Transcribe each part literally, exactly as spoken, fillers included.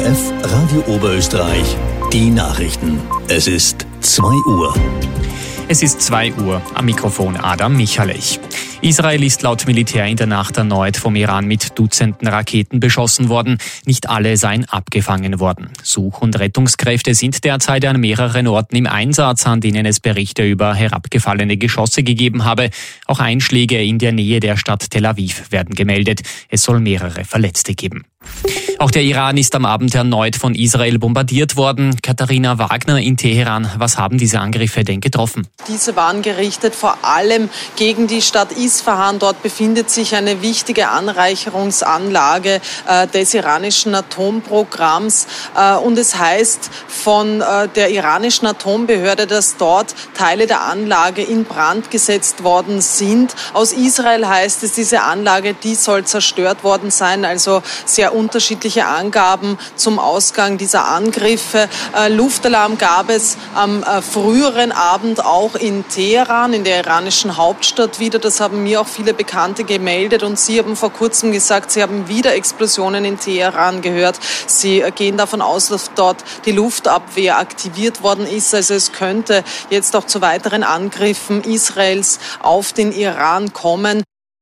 O R F Radio Oberösterreich, die Nachrichten. Es ist zwei Uhr. Es ist zwei Uhr. Am Mikrofon Adam Michalech. Israel ist laut Militär in der Nacht erneut vom Iran mit Dutzenden Raketen beschossen worden. Nicht alle seien abgefangen worden. Such- und Rettungskräfte sind derzeit an mehreren Orten im Einsatz, an denen es Berichte über herabgefallene Geschosse gegeben habe. Auch Einschläge in der Nähe der Stadt Tel Aviv werden gemeldet. Es soll mehrere Verletzte geben. Auch der Iran ist am Abend erneut von Israel bombardiert worden. Katharina Wagner in Teheran. Was haben diese Angriffe denn getroffen? Diese waren gerichtet vor allem gegen die Stadt Isfahan. Dort befindet sich eine wichtige Anreicherungsanlage äh, des iranischen Atomprogramms. Äh, und es heißt von äh, der iranischen Atombehörde, dass dort Teile der Anlage in Brand gesetzt worden sind. Aus Israel heißt es, diese Anlage, die soll zerstört worden sein. Also sehr unterschiedliche Angaben zum Ausgang dieser Angriffe. Äh, Luftalarm gab es am äh, früheren Abend auch in Teheran, in der iranischen Hauptstadt wieder. Das haben mir auch viele Bekannte gemeldet und sie haben vor kurzem gesagt, sie haben wieder Explosionen in Teheran gehört. Sie äh, gehen davon aus, dass dort die Luftabwehr aktiviert worden ist. Also es könnte jetzt auch zu weiteren Angriffen Israels auf den Iran kommen.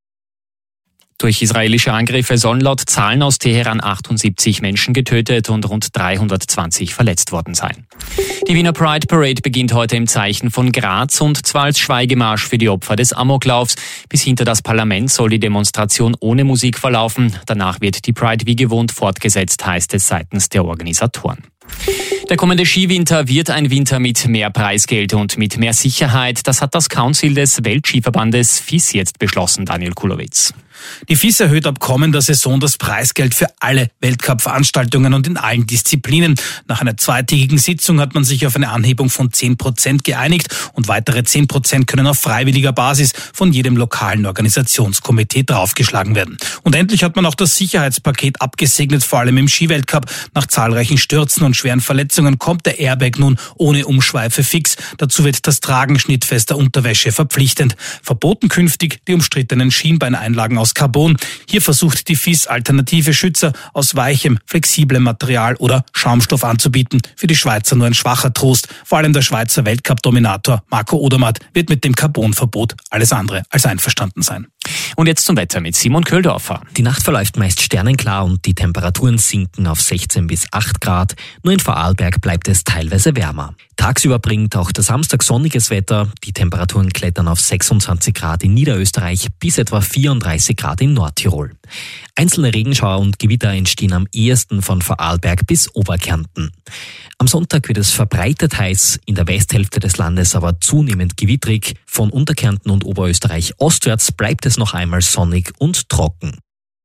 Durch israelische Angriffe sollen laut Zahlen aus Teheran achtundsiebzig Menschen getötet und rund dreihundertzwanzig verletzt worden sein. Die Wiener Pride Parade beginnt heute im Zeichen von Graz und zwar als Schweigemarsch für die Opfer des Amoklaufs. Bis hinter das Parlament soll die Demonstration ohne Musik verlaufen. Danach wird die Pride wie gewohnt fortgesetzt, heißt es seitens der Organisatoren. Der kommende Skiwinter wird ein Winter mit mehr Preisgeld und mit mehr Sicherheit. Das hat das Council des Weltskiverbandes F I S jetzt beschlossen, Daniel Kulowitz. Die F I S erhöht ab kommender Saison das Preisgeld für alle Weltcup-Veranstaltungen und in allen Disziplinen. Nach einer zweitägigen Sitzung hat man sich auf eine Anhebung von zehn Prozent geeinigt und weitere zehn Prozent können auf freiwilliger Basis von jedem lokalen Organisationskomitee draufgeschlagen werden. Und endlich hat man auch das Sicherheitspaket abgesegnet, vor allem im Skiweltcup. Nach zahlreichen Stürzen und schweren Verletzungen kommt der Airbag nun ohne Umschweife fix. Dazu wird das Tragen schnittfester Unterwäsche verpflichtend. Verboten künftig die umstrittenen Schienbeineinlagen aus Carbon. Hier versucht die F I S alternative Schützer aus weichem, flexiblem Material oder Schaumstoff anzubieten. Für die Schweizer nur ein schwacher Trost. Vor allem der Schweizer Weltcup-Dominator Marco Odermatt wird mit dem Carbonverbot alles andere als einverstanden sein. Und jetzt zum Wetter mit Simon Köldorfer. Die Nacht verläuft meist sternenklar und die Temperaturen sinken auf sechzehn bis acht Grad. Nur in Vorarlberg bleibt es teilweise wärmer. Tagsüber bringt auch der Samstag sonniges Wetter. Die Temperaturen klettern auf sechsundzwanzig Grad in Niederösterreich bis etwa vierunddreißig Grad in Nordtirol. Einzelne Regenschauer und Gewitter entstehen am ehesten von Vorarlberg bis Oberkärnten. Am Sonntag wird es verbreitet heiß, in der Westhälfte des Landes aber zunehmend gewittrig. Von Unterkärnten und Oberösterreich ostwärts bleibt es noch einmal sonnig und trocken.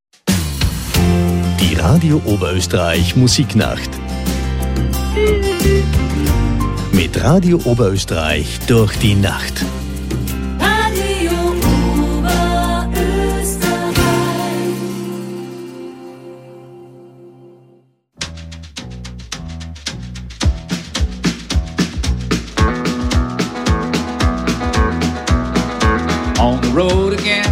Die Radio Oberösterreich Musiknacht. Mit Radio Oberösterreich durch die Nacht. Radio Oberösterreich. On the road again.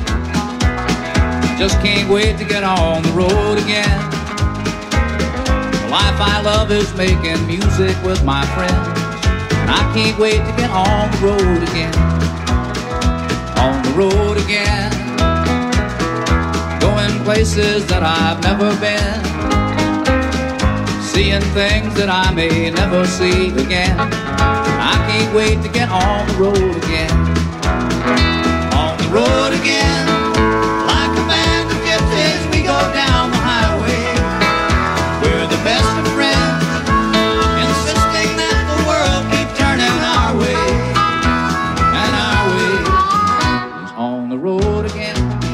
Just can't wait to get on the road again. The life I love is making music with my friends. And I can't wait to get on the road again. On the road again. Going places that I've never been. Seeing things that I may never see again. I can't wait to get on the road again. On the road again. Like a band of gypsies we go down the highway. We're the best of friends, insisting that the world keep turning our way. And our way is on the road again.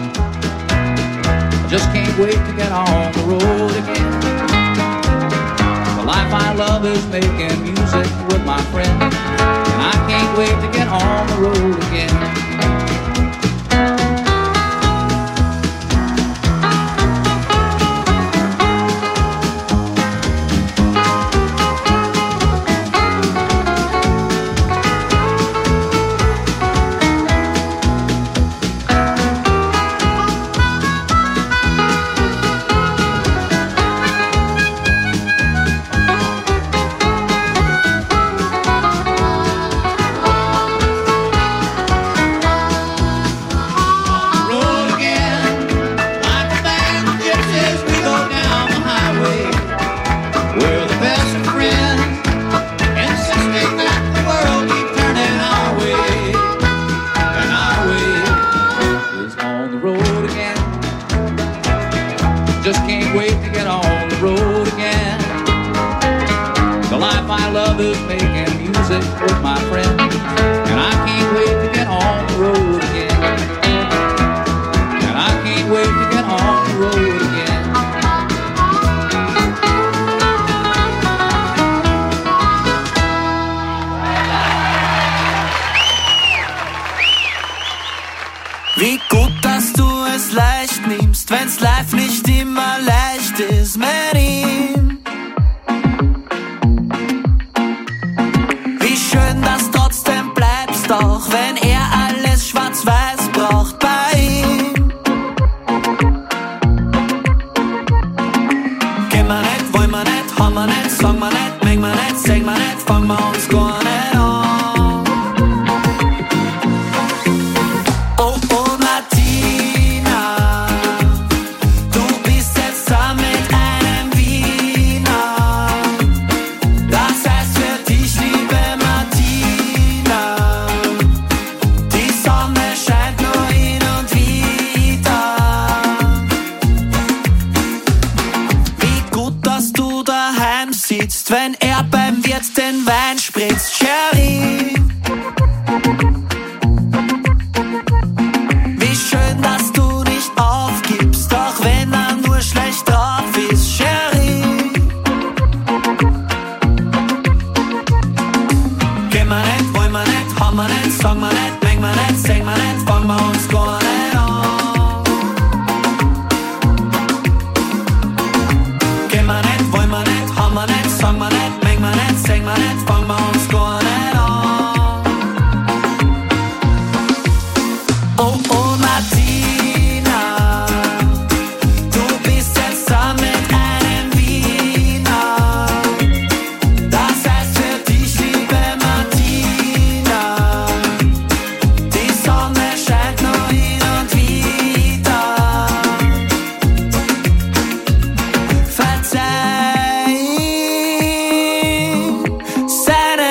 I just can't wait to get on the road again. The life I love is making music with my friends. And I can't wait to get on the road again. just can't wait to get on the road again. The life I love is making music with my friends, and I can't wait to get on the road again. And I can't wait to get on the road again. Wie gut, dass du es leicht nimmst, wenn's live nicht immer leicht ist mit ihm. Wie schön, dass trotzdem bleibst, auch wenn er alles schwarz-weiß braucht bei ihm. Gehen wir nicht, wollen wir nicht, haben wir nicht, sagen wir nicht, mengen wir nicht, singen wir nicht, fangen wir uns gar nicht an. Wenn er beim Wirt den Wein spritzt, Sherry. Wie schön, dass du nicht aufgibst, auch wenn er nur schlecht drauf ist, Sherry. Gehen wir nicht, wollen wir nicht, haben wir nicht, sagen wir nicht, mengen wir nicht, singen wir nicht, fangen wir uns gar nicht an. Gehen wir nicht, wollen wir nicht, haben wir nicht, sagen wir nicht, mengen wir nicht, singen wir nicht, fangen wir uns gar nicht an. Oh, oh, Martina, du bist jetzt da mit einem Wiener. Das heißt für dich, liebe Martina, die Sonne scheint nur hin und wieder. Verzeih seine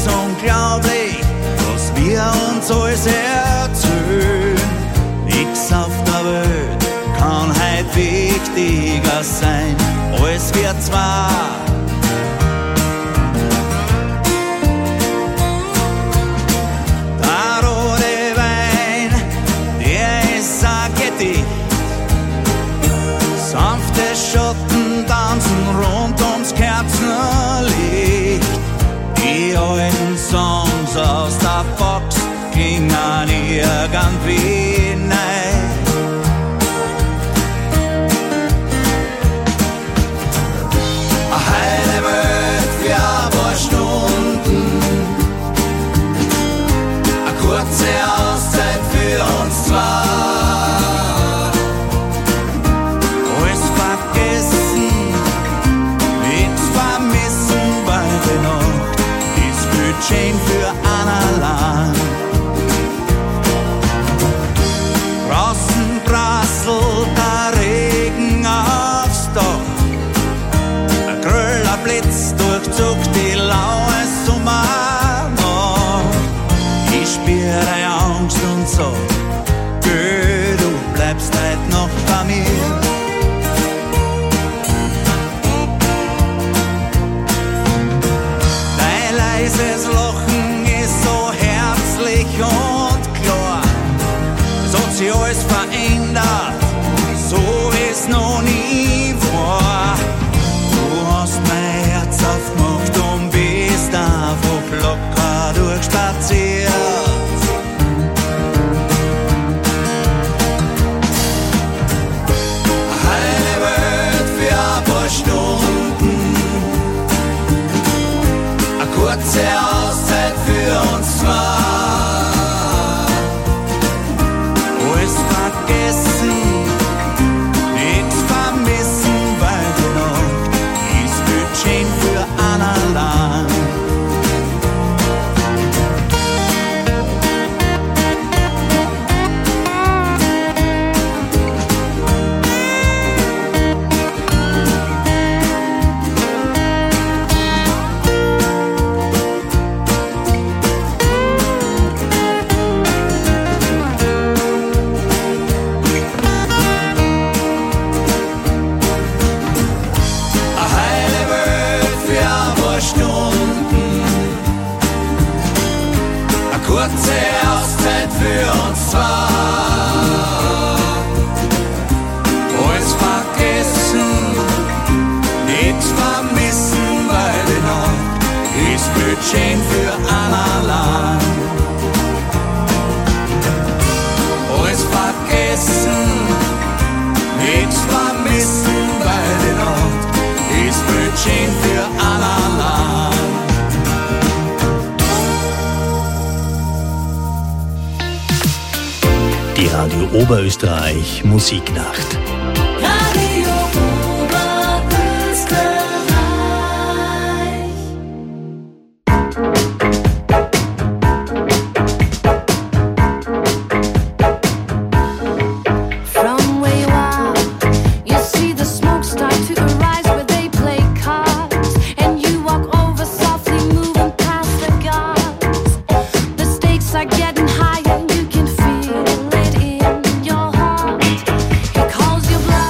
ist unglaublich, was wir uns alles erzählen. Nix auf der Welt kann heut wichtiger sein, als wir zwei. Der rote Wein, der ist ein Gedicht. Sanfte Schatten tanzen rund ums Kerzenlicht. Die alten Songs aus der Box klingen irgendwie neu. Eine heile Welt für ein paar Stunden, eine kurze Auszeit für uns zwei. Alles vergessen, nichts vermissen, weil die Nacht ist viel schön für einen allein. Draußen prasselt der Regen aufs Dach, ein grüner Blitz durchzuckt die laue Sommernacht. Ich spüre Angst und sag, geh, du bleibst heute noch bei mir. Dein leises Lachen ist so herzlich und klar. Es hat sich alles verändert, so wie es noch nie war. Du hast mein Herz aufgemacht und bist einfach locker durchspaziert. Eine heile Welt für ein paar Stunden, eine kurze Auszeit für uns zwei. Alles vergessen, nichts vermissen, weil die Nacht ist viel schön für einen allein. Eine heile Welt für ein paar Stunden, eine kurze Auszeit für uns zwei. Alles vergessen, nichts vermissen, weil die Nacht ist viel schön für einen allein. Alles vergessen, nichts vermissen, weil die Nacht ist viel schön für einen allein. Die Radio Oberösterreich Musiknacht. Radio Oberösterreich. From where you are, you see the smoke start to arise where they play cards, and you walk over softly, moving past the guards. The stakes are getting higher, you can feel it in your heart. He calls your bluff.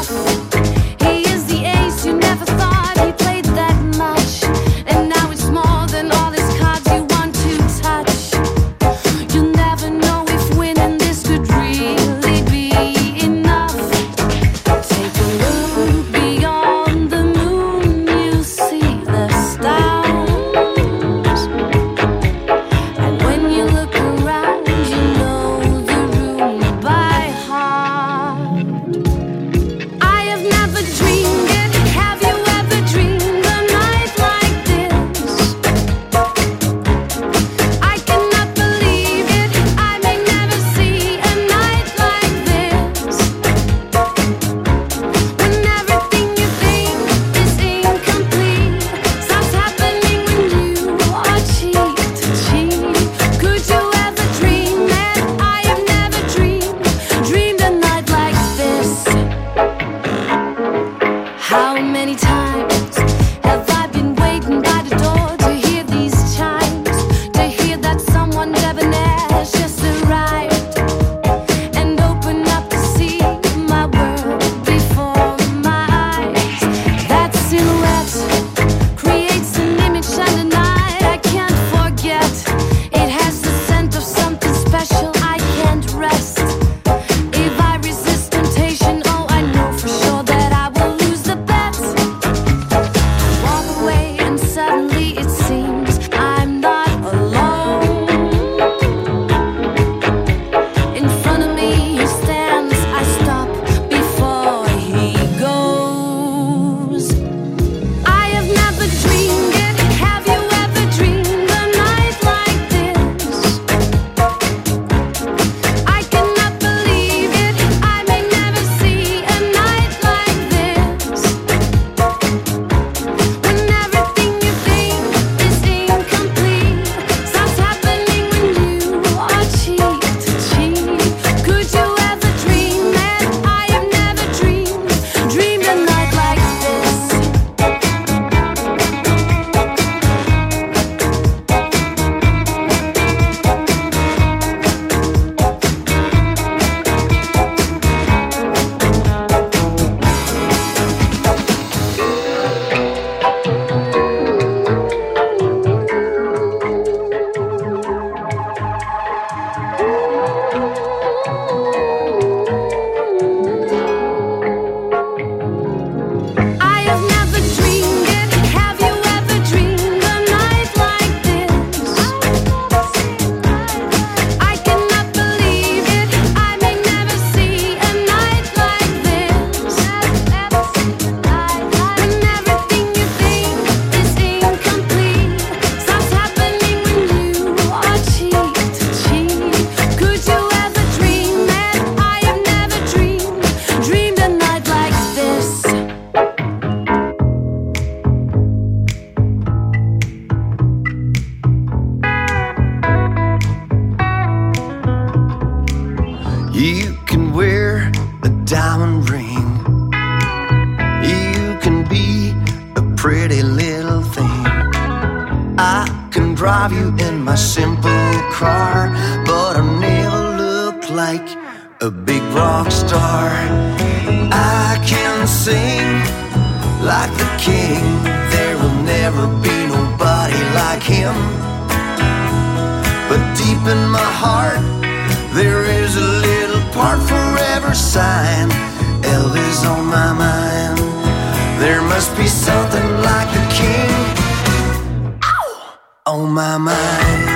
diamond ring. You can be a pretty little thing. I can drive you in my simple car, but I'll never look like a big rock star. I can sing like the king. There will never be nobody like him. But deep in my heart, there is a little part forever sign. Elvis on my mind. There must be something like the king Ow! On my mind.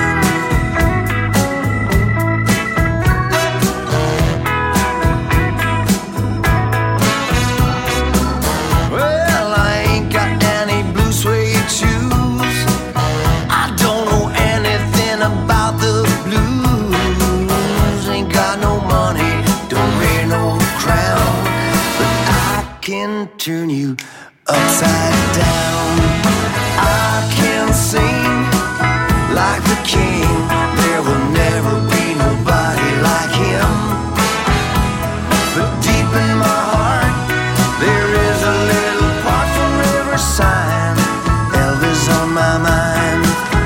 Well, I ain't got any blue suede shoes. I don't know anything about the blues. Ain't got no money, don't wear no crown, but I can turn you upside down. I can sing like the king. There will never be nobody like him. But deep in my heart, there is a little part forever sign. Elvis on my mind.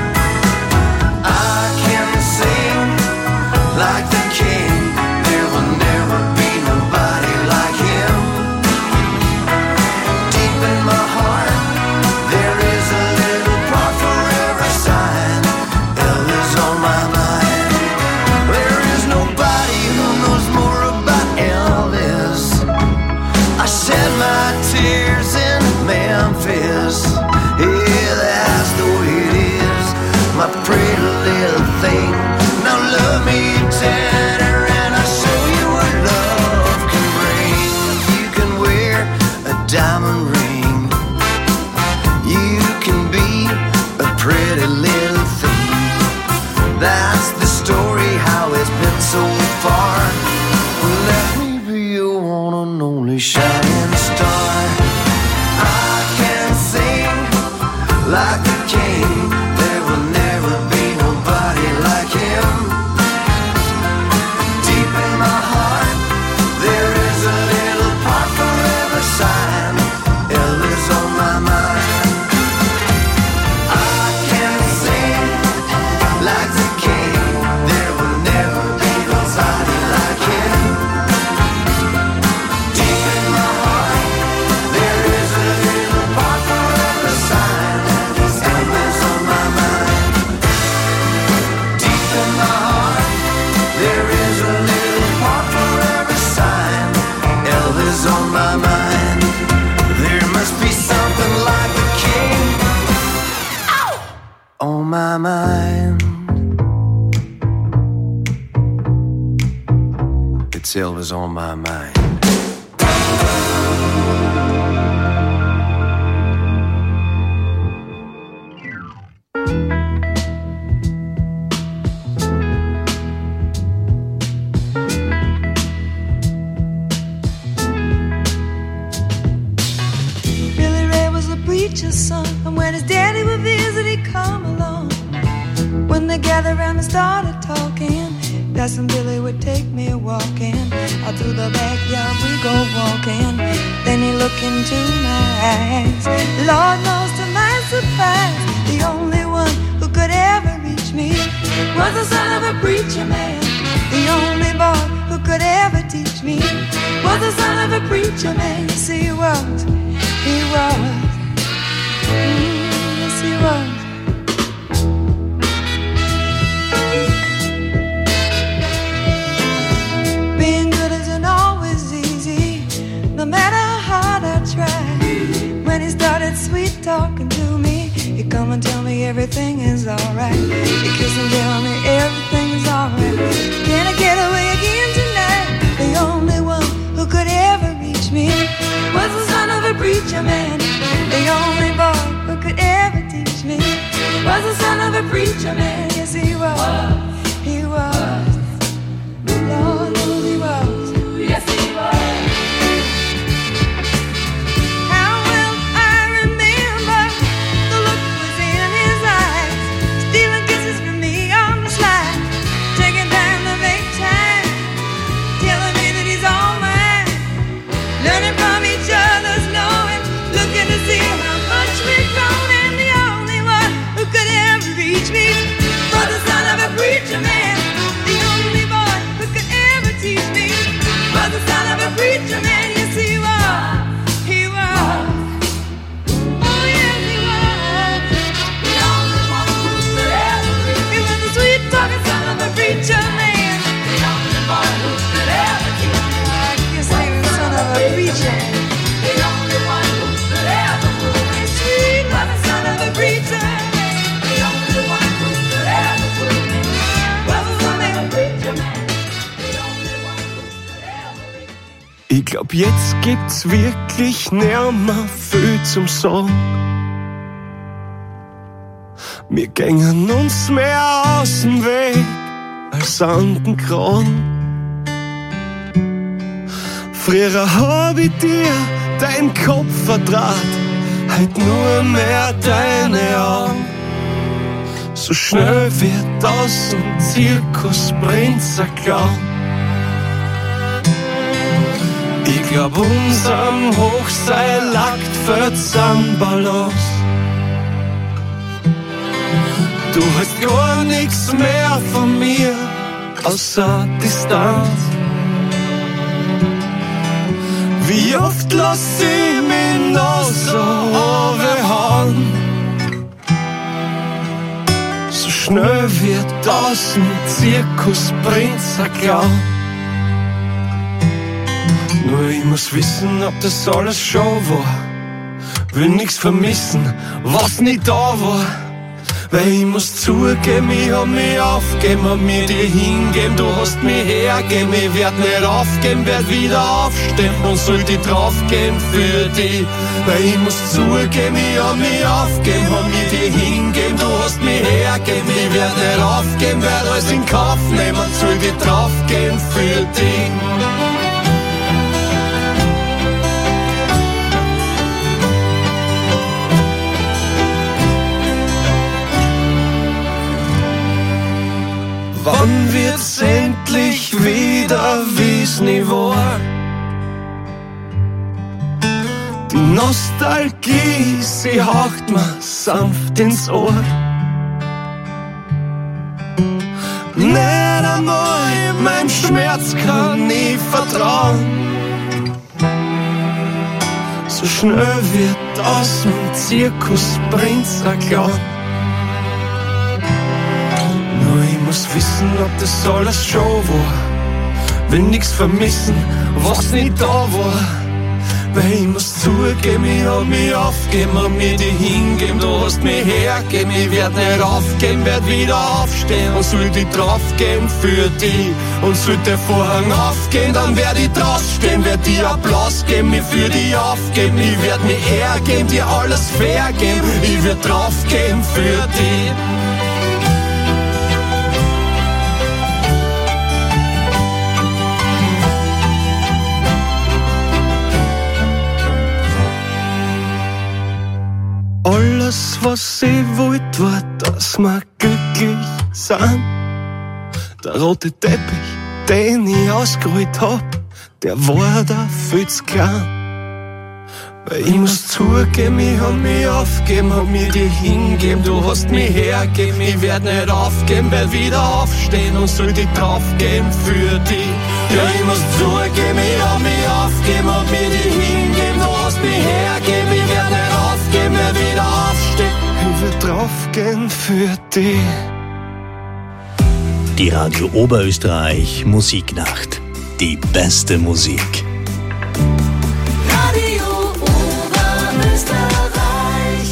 I can sing like the king. There will never be nobody like him. Deep in my heart, there is a little part forever sign. Elvis on my mind. There is nobody who knows more about Elvis. I shed my tears in Memphis. Yeah, that's the way it is, my pretty little thing. Now love me tender and I'll show you what love can bring. You can wear a diamond ring. You can be a pretty little thing. That's the story, how it's been so far. Let me be your one and only shining star. I can sing like the king. There will never be nobody like him. Deep in my heart, there is a little part forever sign. Elvis on my mind. I can sing like the king. There will never be nobody like him. Deep in my heart, there is a little part forever sign. Elvis on my mind. Deep in my heart, there is a little part forever sign. Elvis on my mind. There must be something like the king Ow! On my mind. It's Elvis on my mind. Billy Ray was a preacher's son, and when his daddy would visit, he'd come along. When they gathered around and started talking, Cousin Billy would take me walking. Out through the backyard we go walking. Then he looked into my eyes. Lord knows to my surprise, the only one who could ever reach me was the son of a preacher man. The only boy who could ever teach me was the son of a preacher man. Yes, he was, he was, mm, yes, he was. Being good isn't always easy, no matter how hard I try. When he started sweet talking to me, he'd come and tell me everything is alright. He'd kiss and tell me everything is alright. Can I get away again tonight? The only one who could ever reach me was the son of a preacher man. The only boy who could ever teach me was the son of a preacher man. Yes, he was, he was. Lord knows he was. Yes, he was. How well I remember the look was in his eyes, stealing kisses from me on the slide, taking time to make time, telling me that he's all mine. teach me was the son of a preacher man. The only boy who could ever teach me was the son of a preacher man. Yes, he was. He was. Oh, yes, he was. The only one who could ever teach me. He was the sweet talking son of a preacher man. The only boy who could ever teach me. I guess he was the son of a preacher man. The only one who could ever fool me. Sweet was the son of a preacher man. The only one who could ever fool me was the son of a preacher man. The only one who could ever reach me. Ich glaub, jetzt gibt's wirklich nimmer viel zum Sagen. Wir gängen uns mehr aus dem Weg als an den Kran. Früher hab ich dir dein Kopf vertraut, heut nur mehr deine Augen. So schnell wird aus dem Zirkusprinz ein Clown. Ich glaub, unserem Hochseil lagt wird's an Balance. Du hast gar nichts mehr von mir, außer Distanz. Wie oft lass ich mich noch so runterhauen? So schnell wird aus dem Zirkusprinz ein Clown. Nur ich muss wissen, ob das alles Show war. Will nix vermissen, was nicht da war. Weil ich muss zugeben, ich hab mich aufgeben, hab mir dir hingeben, du hast mich hergeben, ich werd nicht aufgeben, werd wieder aufstehen und soll dich draufgehen für dich. Weil ich muss zugeben, ich hab mich aufgeben, hab mir dir hingeben, du hast mich hergeben, ich werd nicht aufgeben, werd alles in Kauf nehmen und soll dich draufgehen für dich. Wann wird's endlich wieder, wie's nie war? Die Nostalgie, sie haucht mir sanft ins Ohr. Nicht einmal mein Schmerz kann ich vertrauen. So schnell wird aus dem Zirkusprinz ein Clown. Ich muss wissen, ob das alles Show war. Will nix vermissen, was nicht da war. Weil ich muss zugeben, ich hab mich aufgeben, hab mir die hingeben, du hast mich hergeben, ich werd nicht aufgeben, werd wieder aufstehen und soll dich draufgehen für dich. Und sollte der Vorhang aufgehen, dann werd ich draufstehen, werd dir Applaus geben, mich für dich aufgeben, ich werd mich hergeben, dir alles fair geben, ich werd draufgehen für dich. Alles, was ich wollt, war, dass wir glücklich sind. Der rote Teppich, den ich ausgerollt hab, der war da viel zu klein. Weil ich muss zugeben, ich hab mich aufgeben, hab mir dir hingeben, du hast mich hergeben, ich werd nicht aufgeben, werd wieder aufstehen und soll dich draufgehen für dich. Ja, ich muss zugeben, ich hab mich aufgeben, hab mir dir hingeben, du hast mich hergeben, ich werd nicht aufgeben, werd wieder aufstehen, ich werd draufgehen für dich. Die Radio Oberösterreich Musiknacht. Die beste Musik. Radio Oberösterreich.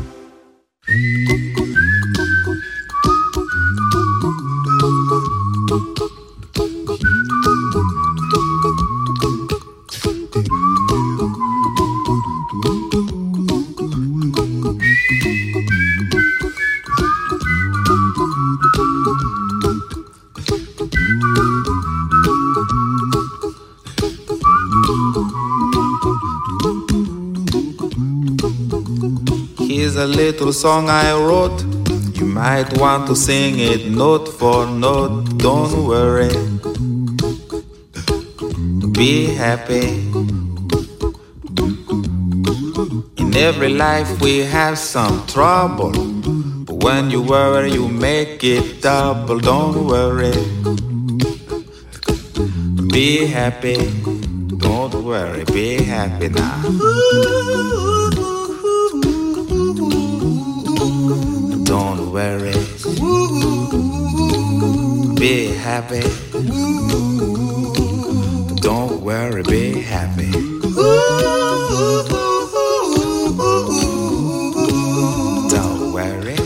Here's a little song I wrote. You might want to sing it note for note. Don't worry, be happy. In every life we have some trouble, but When you worry, you make it double. Don't worry. Be happy. Don't worry. Be happy now. Don't worry. Be happy. Don't worry. Be happy. Don't worry.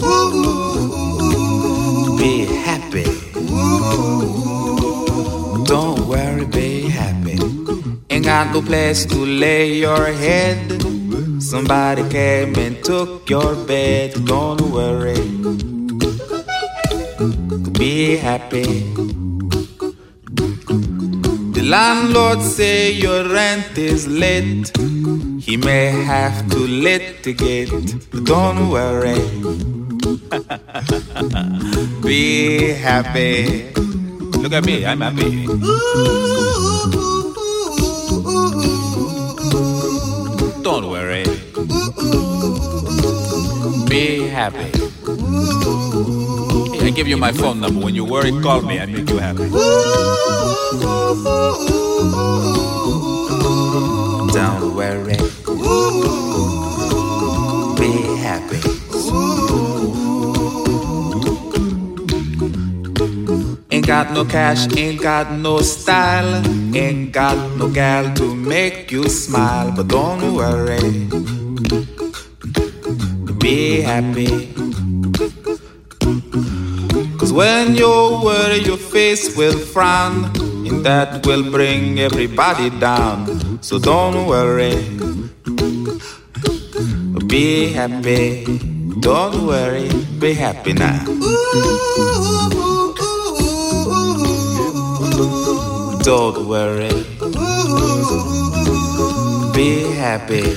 Be happy. Don't worry, be happy. Ain't got no place to lay your head. Somebody came and took your bed. Don't worry. Be happy. The landlord say your rent is late. He may have to litigate. Don't worry. Be happy. Look at me, I'm happy. Don't worry. Be happy. Hey, I give you my phone number. When you worry, call me. I make you happy. Don't worry. Be happy. Ain't got no cash, ain't got no style, ain't got no gal to make you smile. But don't worry, be happy. Cause when you worry, your face will frown, and that will bring everybody down. So don't worry, be happy. Don't worry, be happy now. Don't worry, be happy.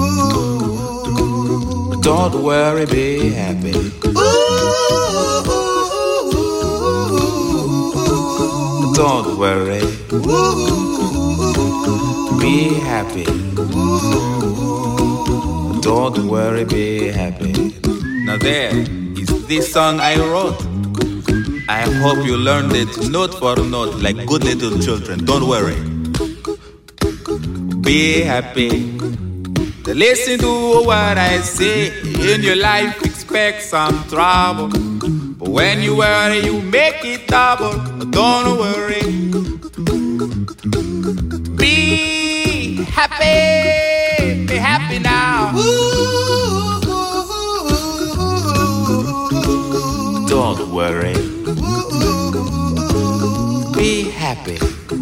Don't worry, be happy. Don't worry, be happy. Don't worry, be happy. Now there is this song I wrote. I hope you learned it note for note like good little children. Don't worry. Be happy. Listen to what I say. In your life expect some trouble, but when you worry you make it double. Don't worry. Be happy. Be happy now. Don't worry. Be happy.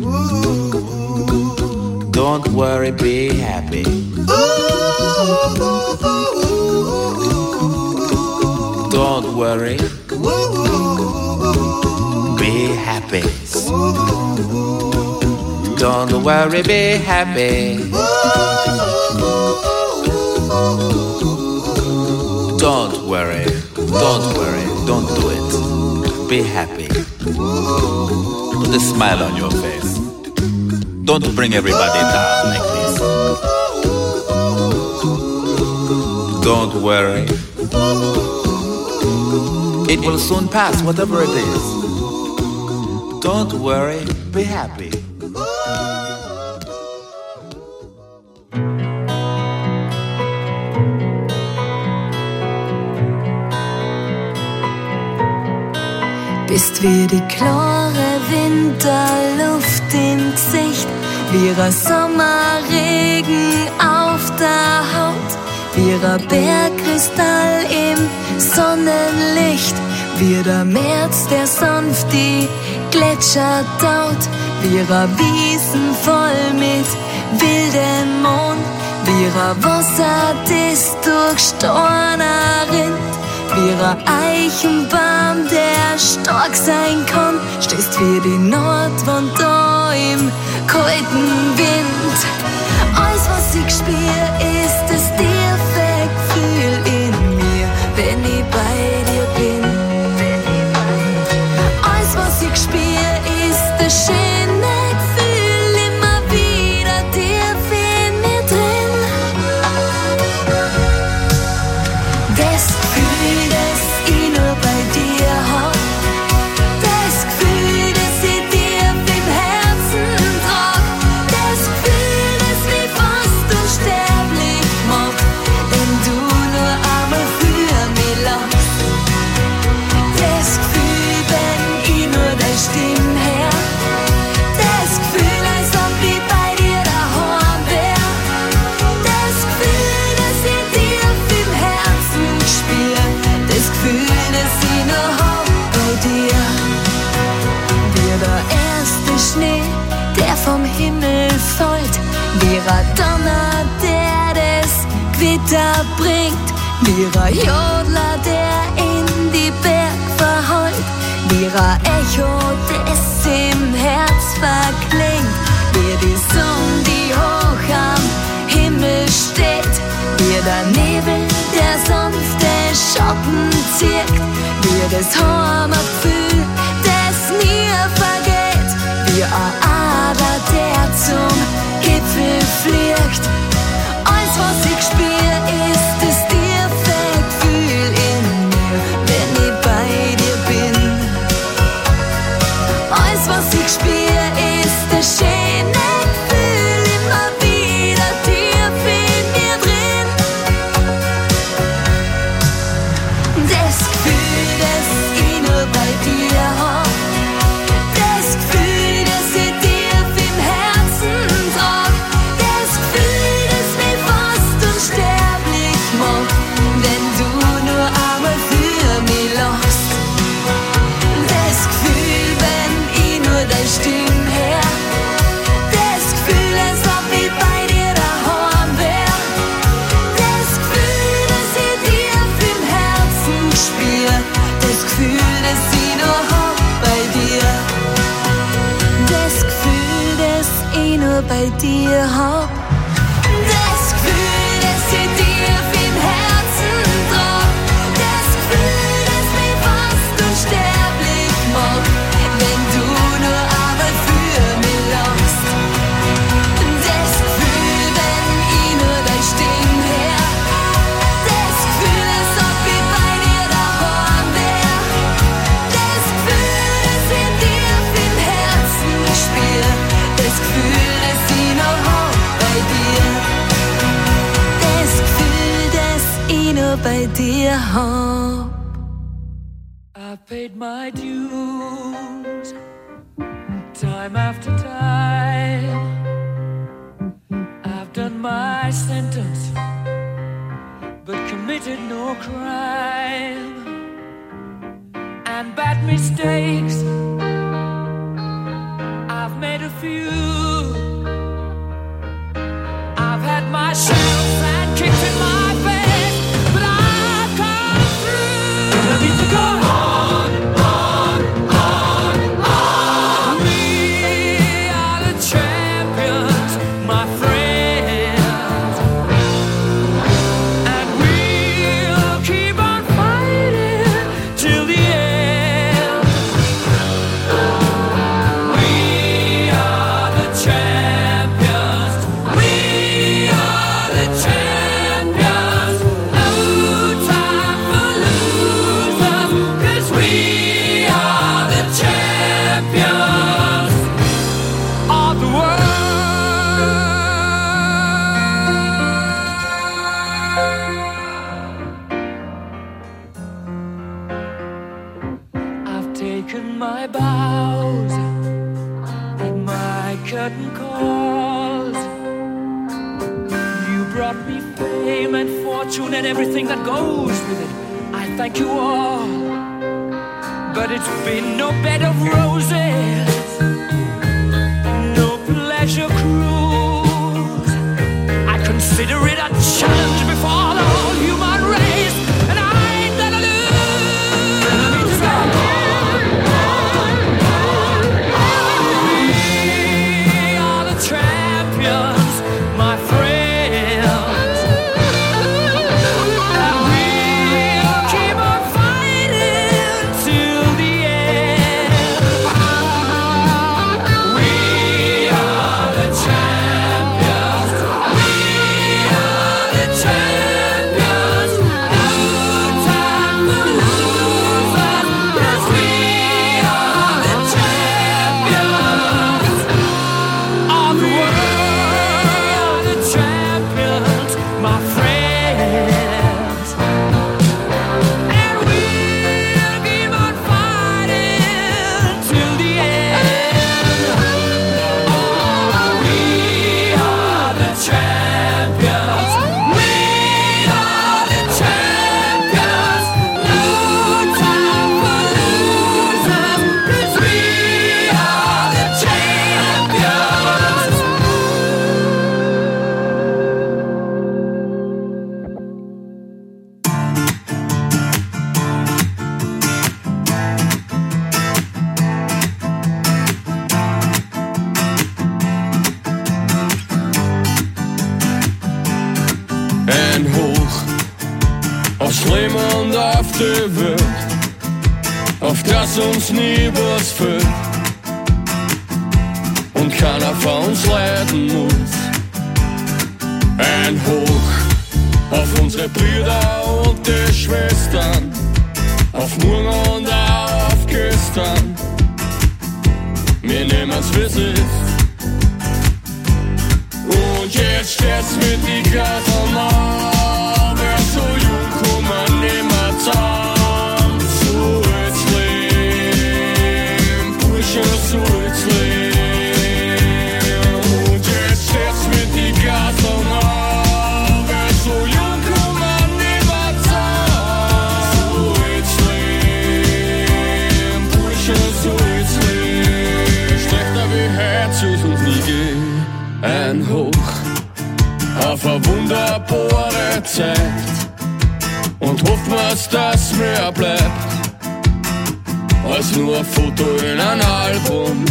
Don't worry, be happy. Don't worry. Be happy. Don't worry, be happy. Don't worry. Don't worry. Don't do it. Be happy. Put a smile on your face. Don't bring everybody down like this. Don't worry. It will soon pass, whatever it is. Don't worry, be happy. Bist wie die klare Winterluft im Gesicht, wie ein Sommerregen auf der Haut, wie ein Bergkristall im Sonnenlicht, wie der März, der sanft die Gletscher taut, wie ein Wiesen voll mit wildem Mond, wie ein Wasser, das durch Storner rinnt, wie ein Eichenbaum, der stark sein kann, stehst wie die Nordwand da im kalten Wind. Alles, was ich spür, ist das tiefe Gefühl in mir, wenn ich bei dir bin. Alles, was ich spür, ist das schöne Gefühl, immer wieder tief in mir drin. Das Gefühl des wie ein Jodler, der in die Berg verheult, wie ein Echo, das im Herz verklingt, wie die Sonne, die hoch am Himmel steht, wie der Nebel, der sanfte Schatten zieht, wie das Heimatgefühl, das nie vergeht, wie ein Adler, der zum Gipfel fliegt. Alles, was ich spür, ist das tiefe Gefühl in mir, wenn ich bei dir bin. Alles, was ich spür, ist das schöne Gefühl, immer wieder tief in mir drin. Das Gefühl, das ich nur bei dir hab, das Gefühl, das ich tief im Herzen trag, das Gefühl, das mich fast unsterblich macht, wenn du nur einmal für mich lachst. Das Gefühl, wenn ich nur deine Stimme hör, das Gefühl, als ob ich bei dir daheim wär, das Gefühl, das ich tief im Herzen spür, das Gefühl, das ich nur hab bei dir, das Gefühl, das ich nur bei dir hab, das Gefühl, das ich tief im Herzen trag, das Gefühl, das mich fast unsterblich macht, wenn du nur einmal für mich lachst. Das Gefühl, wenn ich nur deine Stimme hör, das Gefühl, als ob ich bei dir daheim wär, das Gefühl, das ich tief im Herzen spür, das Gefühl, das ich noch hab bei dir, das Gefühl, das ich nur bei dir hab. I paid my dues, time after time. I've done my sentence, but committed no crime. And bad mistakes, I've made a few. I've had my shells and kicks in my face, but I've come through. I need to go on, on, on, on. We are the champions, my friends, and we'll keep on fighting till the end. We are the champions. We are the champions. No time for losers, 'cause we are the champions of the world. I've taken my bows at my curtain calls. You brought me fame and fortune and everything that goes with it. I thank you all, but it's been no bed of roses, no pleasure cruise. I consider it a challenge before the whole human race, and I ain't gonna lose. We are the champions, my friends, and we'll keep on fighting till the end. das Leben und auf die Welt, auf das uns nie was fehlt und keiner von uns leiden muss. Ein Hoch auf unsere Brüder und die Schwestern, auf morgen und auch auf gestern. Wir nehmen's wie's ist. Und jetzt steht's mit die Gassen auf. Wer so jung kommen, nimmer zusammen. So jetzt leben, Bursche, so jetzt leben. Und jetzt steht's mit die Gassen auf. Wer so jung kommen, nimmer zusammen. So jetzt leben, Bursche, so jetzt leben. Schlechter wie Herz, uns nie geht. Ein Hoch auf eine wunderbare Zeit und hoffen wir's, dass mehr bleibt als nur ein Foto in ein Album.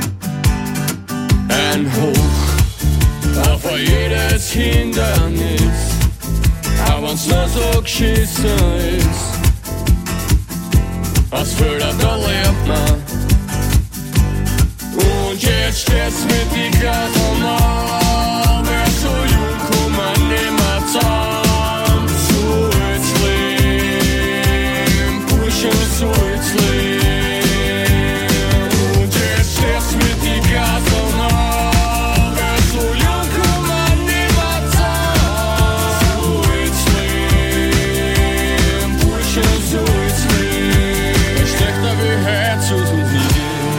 Ein Hoch auf ein jedes Hindernis, auch wenn's nur so geschissen ist. Als Fehler, da lernt man. Und jetzt steht's mit die Gassen auf. Wer so jung kommen, nimmer zusammen. So jetzt leben, Bursche, so jetzt leben. Und jetzt steht's mit die Gassen auf. Wer so jung kommen, nimmer zusammen. So jetzt leben, Bursche, so jetzt leben. Schlechter wie Herz, und nie geht.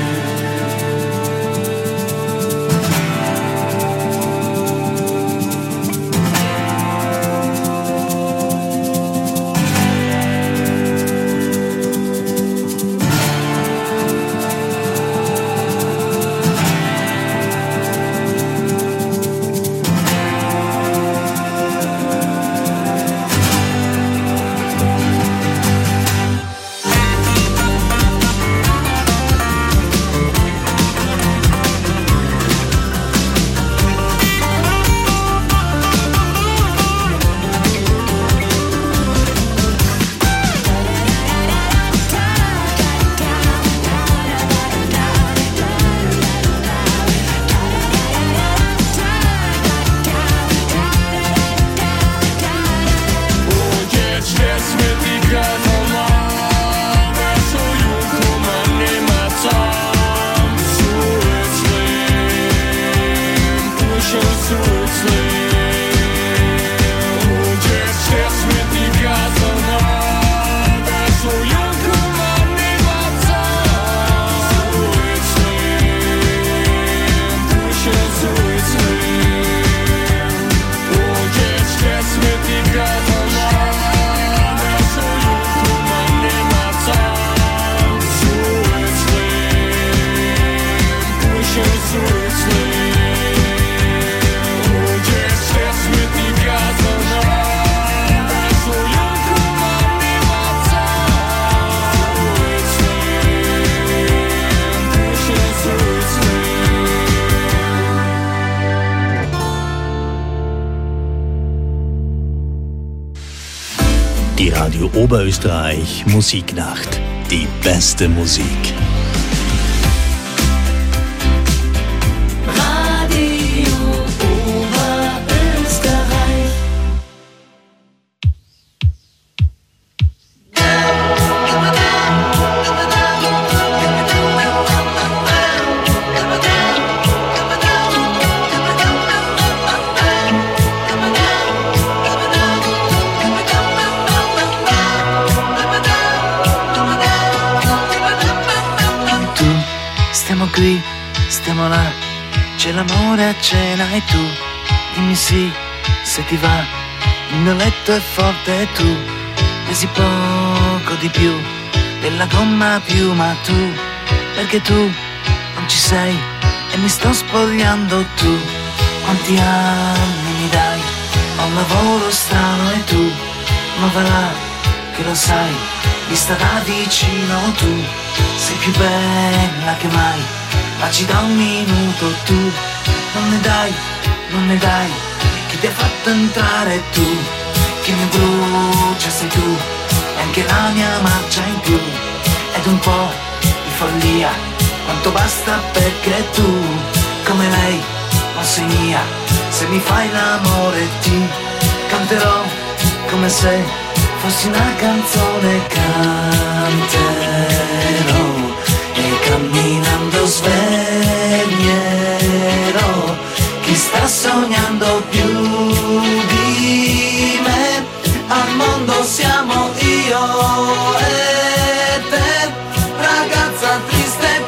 Die Radio Oberösterreich Musiknacht. Die beste Musik. Radio Oberösterreich. Stiamo qui, stiamo là, c'è l'amore a cena e tu dimmi sì, se ti va, il mio letto è forte e tu pesi poco di più della gomma più, ma tu, perché tu non ci sei e mi sto spogliando. Tu, quanti anni mi dai, ho un lavoro strano e tu, ma va là, che lo sai, vista da vicino tu sei più bella che mai, ma ci dà un minuto. Tu non ne dai, non ne dai, chi ti ha fatto entrare? Tu, che Chi mi brucia sei tu, e anche la mia marcia in più. Ed un po' di follia, quanto basta perché tu, come lei, non sei mia. Se mi fai l'amore ti canterò come se fossi una canzone. Canterò e camminando sveglierò chi sta sognando più di me. Al mondo siamo io e te, ragazza triste,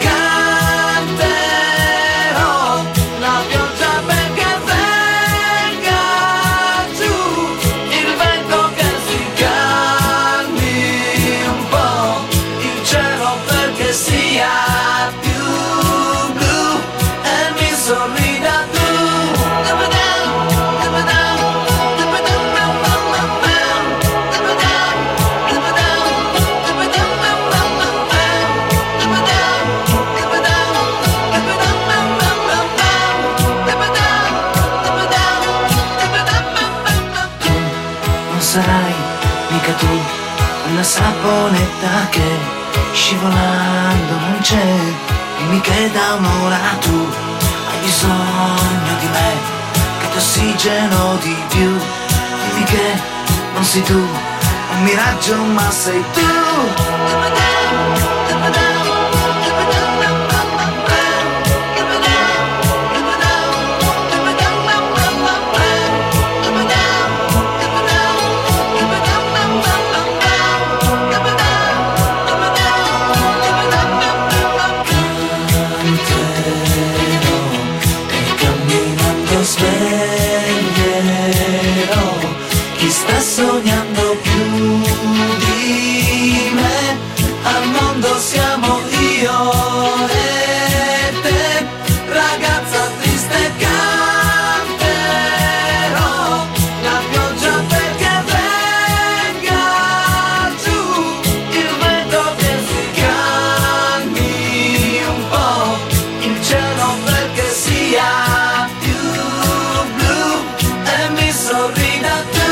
canterò la pioggia perché venga giù, il vento che si calmi un po', il cielo perché sia più blu e mi sorrida tu. Sarai mica tu una saponetta che scivolando non c'è. Dimmi che da un'ora tu hai bisogno di me, che ti ossigeno di più. Dimmi che non sei tu un miraggio ma sei tu. Sveglierò chi sta sognando più di me. Al mondo siamo io e te, ragazza triste, canterò la pioggia perché venga giù, il vento che si calmi un po', il cielo perché sia sorrida tu.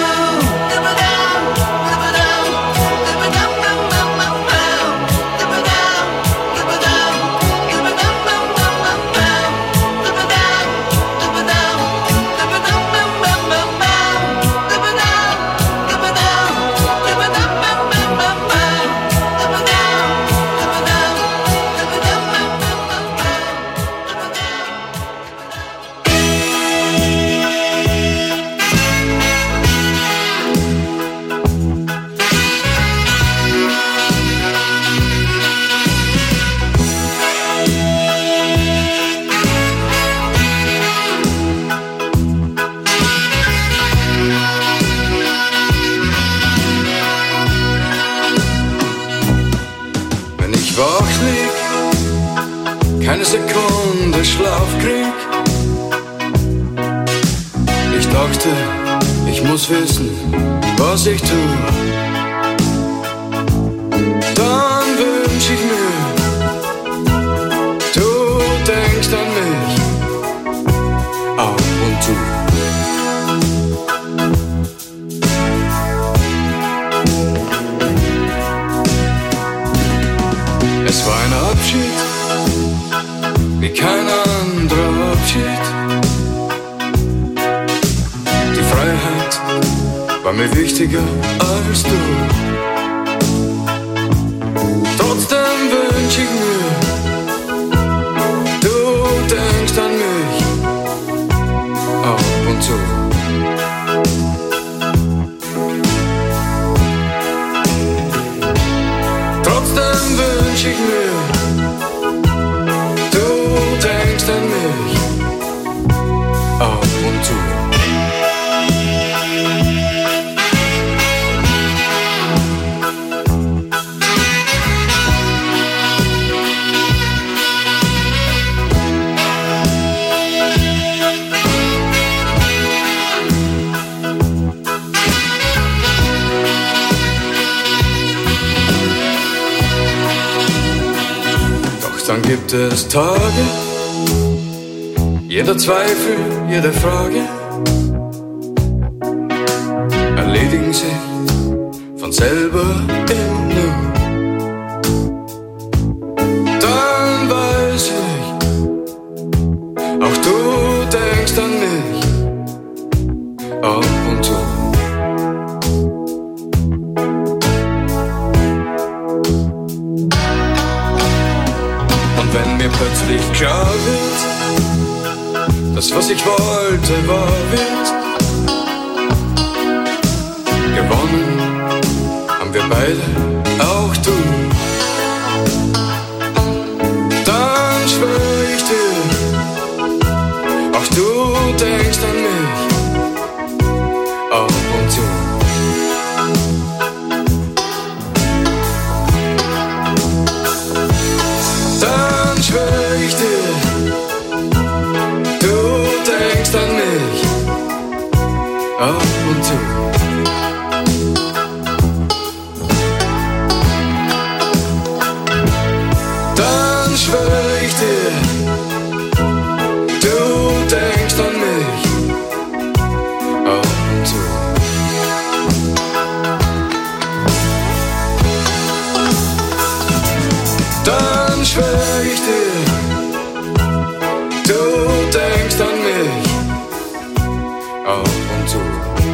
Keine Sekunde Schlaf krieg. Ich dachte, ich muss wissen, was ich tu. Dann wünsch ich mir, du denkst an mich ab und zu. Es war ein Abschied wie kein anderer Abschied. Die Freiheit war mir wichtiger als du. Trotzdem wünsch ich mir, du denkst an mich ab und zu. Trotzdem wünsch ich mir, denkst an mich ab und zu. Doch dann gibt es Tage, jeder Zweifel, jede Frage erledigen sich selber im Nu. Dann weiß ich, auch du denkst an mich, ab und zu. Und wenn mir plötzlich klar wird, das, was ich wollte, wahr wird, gewonnen haben wir beide, auch du. Dann schwör ich dir, auch du denkst an mich, ab und zu. Dann schwör ich dir, du denkst an mich, ab und zu. Dann schwör ich dir, du denkst an mich, ab und zu. Dann schwör ich dir, du denkst an mich, ab und zu.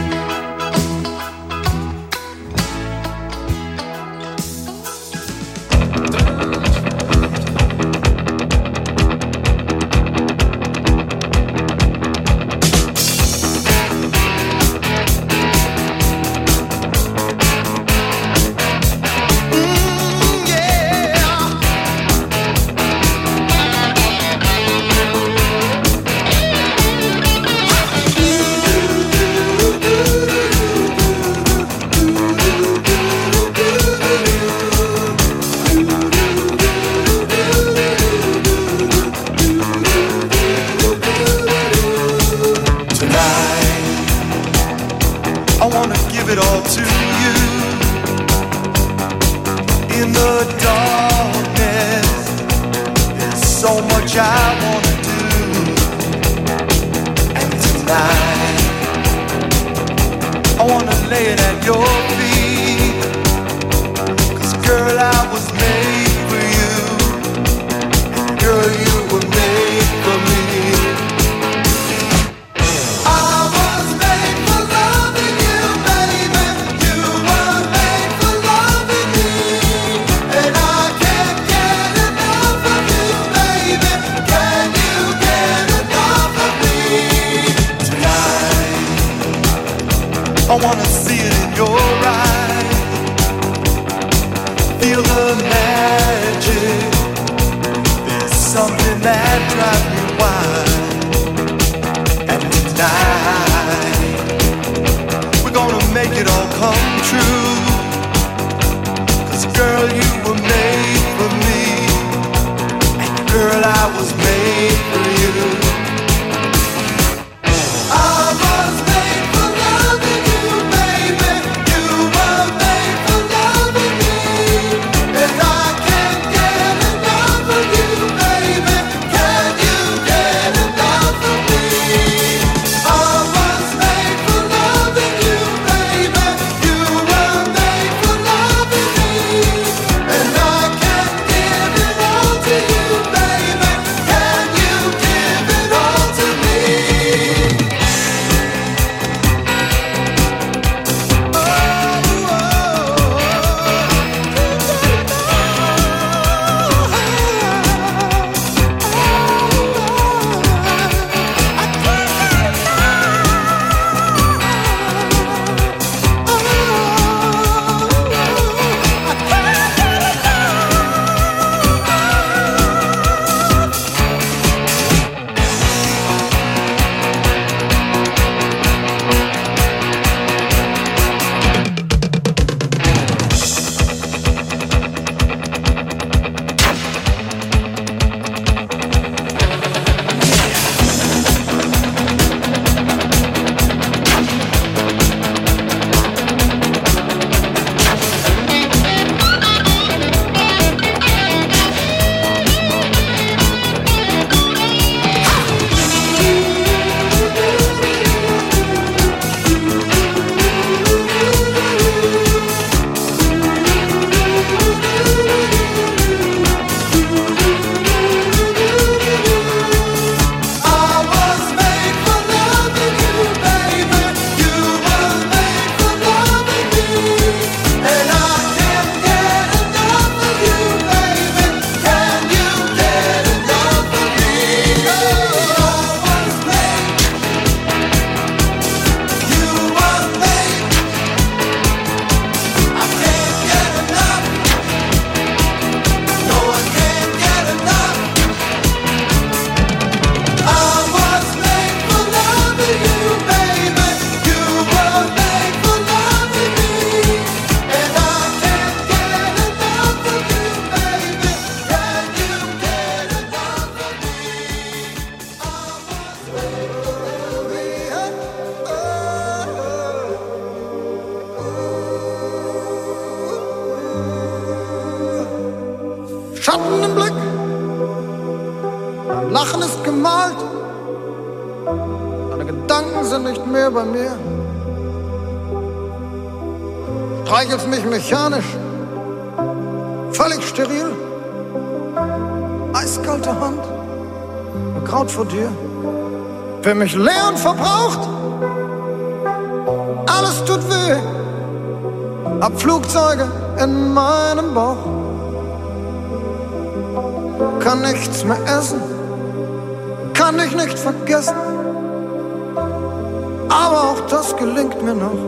I wanna give it all to you. In the darkness, there's so much I wanna do. And tonight, I wanna lay it at your feet. 'Cause girl, I was made for you. And girl, you were made for me. I wanna see it in your eyes. Feel the magic. There's something that drives me wild. And tonight, we're gonna make it all come true. 'Cause girl, you were made for me. And girl, I was made for you. You Schatten im Blick, dein Lachen ist gemalt, deine Gedanken sind nicht mehr bei mir. Streichelst mich mechanisch, völlig steril, eiskalte Hand, Kraut vor dir. Für mich leer und verbraucht, alles tut weh. Hab Flugzeuge in meinem Bauch, kann nichts mehr essen, kann dich nicht vergessen, aber auch das gelingt mir noch.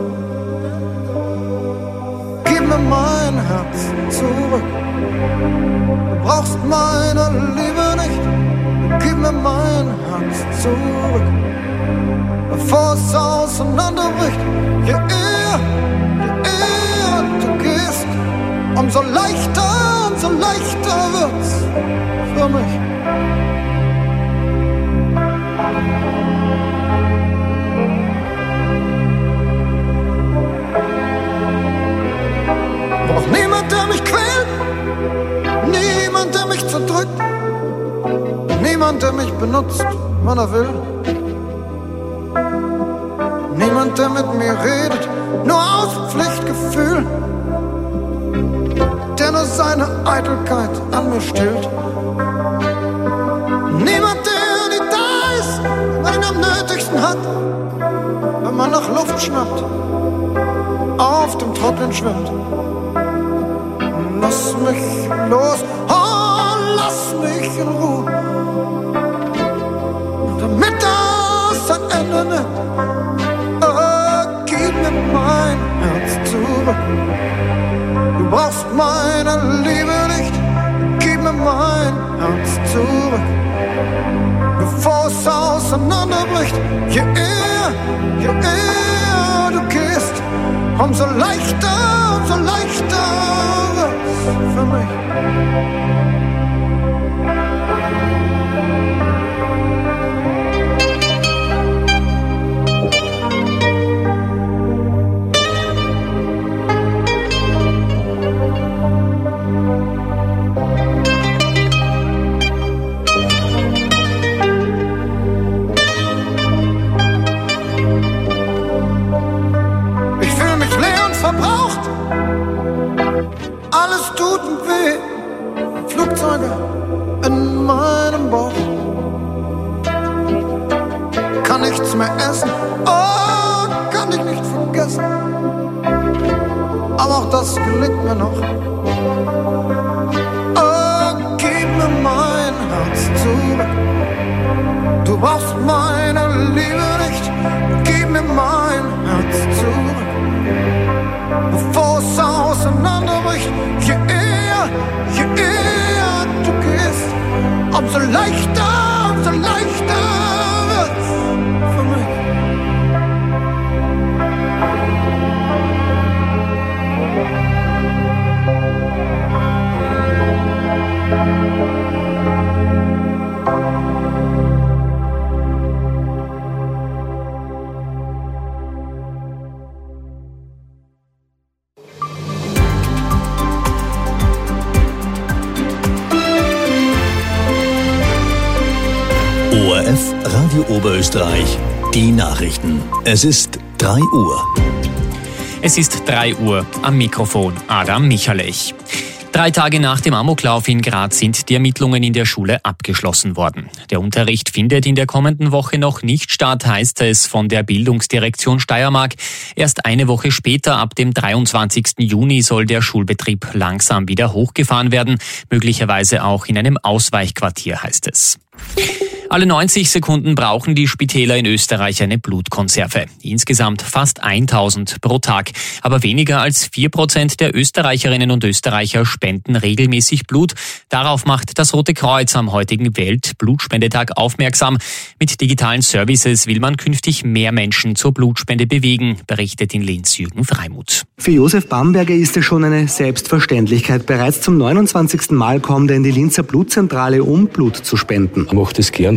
Gib mir mein Herz zurück, du brauchst meine Liebe nicht. Gib mir mein Herz zurück, bevor es auseinanderbricht. Je eher, je eher du gehst, umso leichter, umso leichter wird's für mich. Brauch niemand, der mich quält, niemand, der mich zerdrückt, niemand, der mich benutzt, wann er will. Niemand, der mit mir redet, nur aus Pflichtgefühl, der nur seine Eitelkeit an mir stillt. Niemand, der nicht da ist, wenn man ihn am nötigsten hat, wenn man nach Luft schnappt, auf dem Trocknen schwimmt. Lass mich los, oh, lass mich in Ruhe, damit das ein Ende nimmt. Oh, gib mir mein Herz zurück, du brauchst meine Liebe nicht. Gib mir mein Herz zurück, bevor es auseinanderbricht. Je eher, je eher du gehst, umso leichter, umso leichter wird's für mich. In meinem Bauch kann nichts mehr essen, oh, kann ich nicht vergessen, aber auch das gelingt mir noch. Oh, gib mir mein Herz zurück, du brauchst meine Liebe nicht. Gib mir mein Herz zurück, bevor es auseinanderbricht. Je eher, je eher du gehst, umso leichter, umso leichter wird's für mich. O R F Radio Oberösterreich, die Nachrichten. Es ist drei Uhr. Es ist drei Uhr, am Mikrofon Adam Michalech. Drei Tage nach dem Amoklauf in Graz sind die Ermittlungen in der Schule abgeschlossen worden. Der Unterricht findet in der kommenden Woche noch nicht statt, heißt es von der Bildungsdirektion Steiermark. Erst eine Woche später, ab dem dreiundzwanzigsten Juni, soll der Schulbetrieb langsam wieder hochgefahren werden, möglicherweise auch in einem Ausweichquartier, heißt es. Alle neunzig Sekunden brauchen die Spitäler in Österreich eine Blutkonserve. Insgesamt fast tausend pro Tag. Aber weniger als vier Prozent der Österreicherinnen und Österreicher spenden regelmäßig Blut. Darauf macht das Rote Kreuz am heutigen Welt-Blutspendetag aufmerksam. Mit digitalen Services will man künftig mehr Menschen zur Blutspende bewegen, berichtet in Linz Jürgen Freimuth. Für Josef Bamberger ist es schon eine Selbstverständlichkeit. Bereits zum neunundzwanzigsten Mal kommt er in die Linzer Blutzentrale, um Blut zu spenden. Ich mache das gern,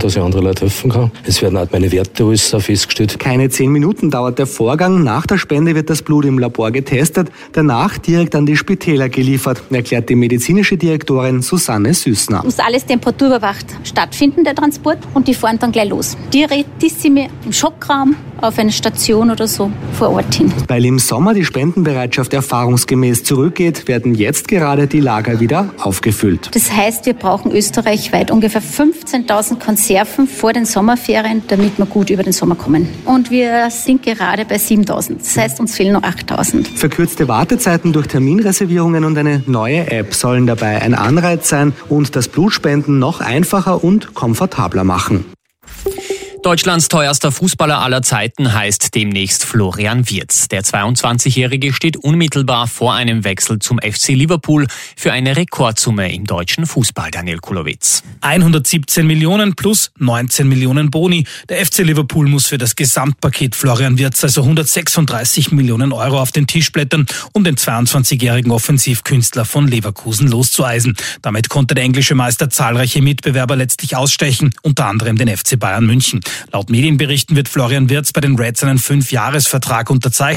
dass ich andere Leute helfen kann. Es werden auch meine Werte alles festgestellt. Keine zehn Minuten dauert der Vorgang. Nach der Spende wird das Blut im Labor getestet, danach direkt an die Spitäler geliefert, erklärt die medizinische Direktorin Susanne Süßner. Muss alles temperaturüberwacht stattfinden, der Transport, und die fahren dann gleich los. Direttissime im Schockraum, auf eine Station oder so vor Ort hin. Weil im Sommer die Spendenbereitschaft erfahrungsgemäß zurückgeht, werden jetzt gerade die Lager wieder aufgefüllt. Das heißt, wir brauchen österreichweit ungefähr fünfzehntausend Konserven vor den Sommerferien, damit wir gut über den Sommer kommen. Und wir sind gerade bei siebentausend. Das heißt, uns fehlen noch achttausend. Verkürzte Wartezeiten durch Terminreservierungen und eine neue App sollen dabei ein Anreiz sein und das Blutspenden noch einfacher und komfortabler machen. Deutschlands teuerster Fußballer aller Zeiten heißt demnächst Florian Wirtz. Der zweiundzwanzigjährige steht unmittelbar vor einem Wechsel zum F C Liverpool für eine Rekordsumme im deutschen Fußball, Daniel Kulowitz. hundertsiebzehn Millionen plus neunzehn Millionen Boni. Der F C Liverpool muss für das Gesamtpaket Florian Wirtz also hundertsechsunddreißig Millionen Euro auf den Tisch blättern, um den zweiundzwanzigjährigen Offensivkünstler von Leverkusen loszueisen. Damit konnte der englische Meister zahlreiche Mitbewerber letztlich ausstechen, unter anderem den F C Bayern München. Laut Medienberichten wird Florian Wirtz bei den Reds einen Fünfjahresvertrag unterzeichnen.